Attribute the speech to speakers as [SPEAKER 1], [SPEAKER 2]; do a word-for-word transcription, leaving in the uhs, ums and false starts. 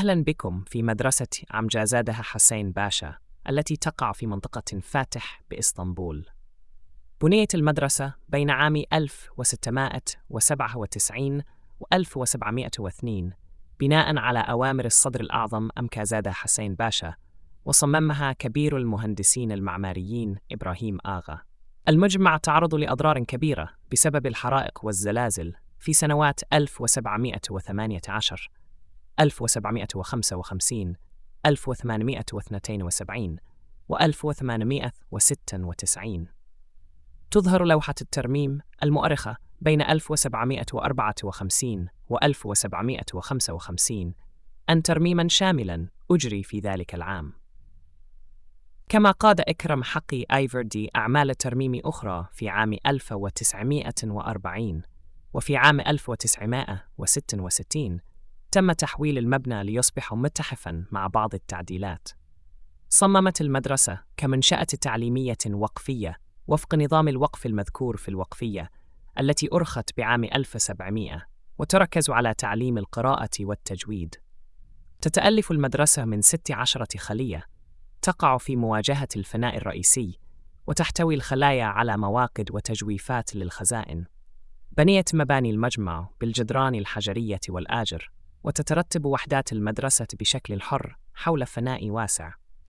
[SPEAKER 1] أهلاً بكم في مدرسة عمجازادة حسين باشا التي تقع في منطقة فاتح بإسطنبول. بنيت المدرسة بين عام ألف وستمائة وسبعة وتسعين و ألف وسبعمائة واثنين بناء على أوامر الصدر الأعظم أمكازادة حسين باشا، وصممها كبير المهندسين المعماريين إبراهيم آغا. المجمع تعرض لأضرار كبيرة بسبب الحرائق والزلازل في سنوات ألف وسبعمائة وثمانية عشر، ألف وسبعمائة وخمسة وخمسين، ألف وثمانمائة واثنين وسبعين و ألف وثمانمائة وستة وتسعين. تظهر لوحة الترميم المؤرخة بين ألف وسبعمائة وأربعة وخمسين و ألف وسبعمائة وخمسة وخمسين أن ترميماً شاملاً أجري في ذلك العام. كما قاد إكرم حقي آيفردي أعمال ترميم أخرى في عام ألف وتسعمائة وأربعين، وفي عام ألف وتسعمائة وستة وستين تم تحويل المبنى ليصبح متحفاً مع بعض التعديلات. صممت المدرسة كمنشأة تعليمية وقفية وفق نظام الوقف المذكور في الوقفية التي أرخت بعام ألف وسبعمائة، وتركز على تعليم القراءة والتجويد. تتألف المدرسة من ست عشرة خلية تقع في مواجهة الفناء الرئيسي، وتحتوي الخلايا على مواقد وتجويفات للخزائن. بنيت مباني المجمع بالجدران الحجرية والآجر، وتترتب وحدات المدرسة بشكل حر حول فناء واسع.